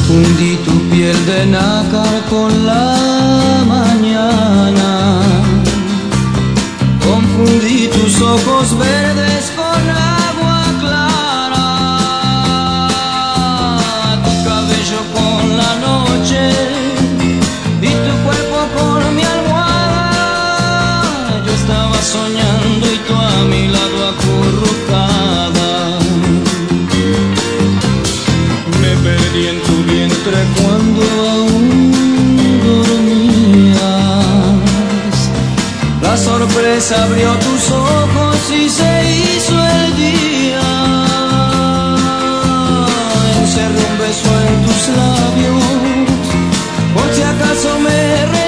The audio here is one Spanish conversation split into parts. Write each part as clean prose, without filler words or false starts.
Confundí tu piel de nácar con la mañana, confundí tus ojos verdes con agua clara, tu cabello con la noche y tu cuerpo con mi almohada. Yo estaba soñando y tú a mi lado acurrucada. Me perdí en tu vientre cuando aún dormías. La sorpresa abrió tus ojos y se hizo el día. Encerré un beso en tus labios, por si acaso me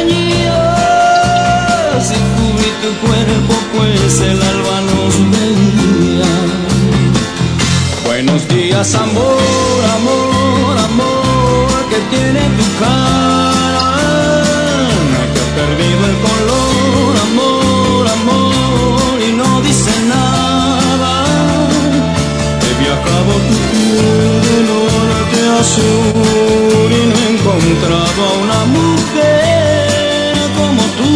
reñías, y cubrí tu cuerpo pues el alba nos veía. Buenos días, amor, amor, amor, que tiene tu cara, que ha perdido el color, amor, amor, y no dice nada. He viajado tu piel de norte a sur y no he encontrado a una mujer como tú.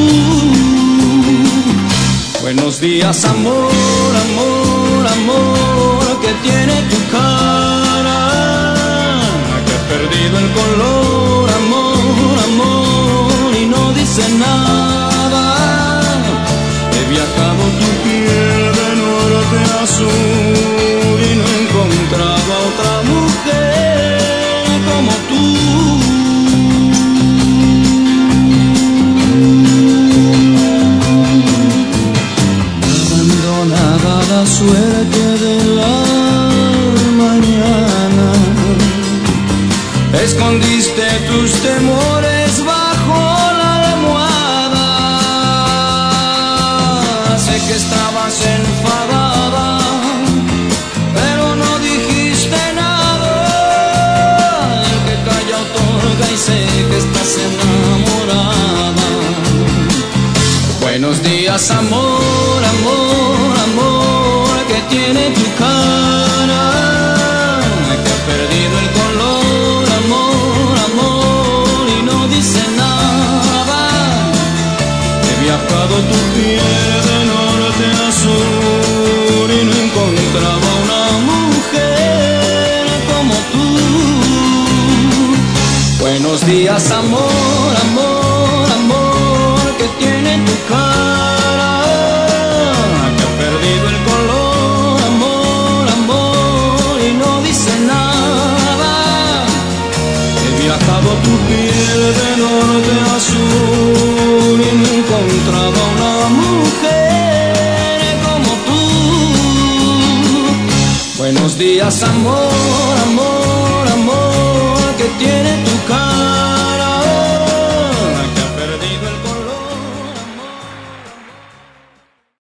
Buenos días, amor, amor, amor, que tiene tu cara, que ha perdido el color, amor, amor, y no dice nada. He viajado tu piel de norte a sur y no he encontrado a otra mujer como tú. Abandonada la suerte de la mañana, escondiste tus temores bajo la almohada. Sé que estabas enfadada, pero no dijiste nada. El que calla otorga y sé que estás enamorada. Buenos días, amor, amor, amor, que tiene tu cara, que ha perdido el color, amor, amor, y no dice nada. He viajado tu piel de norte a sur y no encontraba una mujer como tú. Buenos días, amor, amor, amor, que tiene tu cara, que ha perdido el color, amor, amor, y no dice nada. He viajado tu piel de norte a sur y no encontraba una mujer como tú. Buenos días, amor,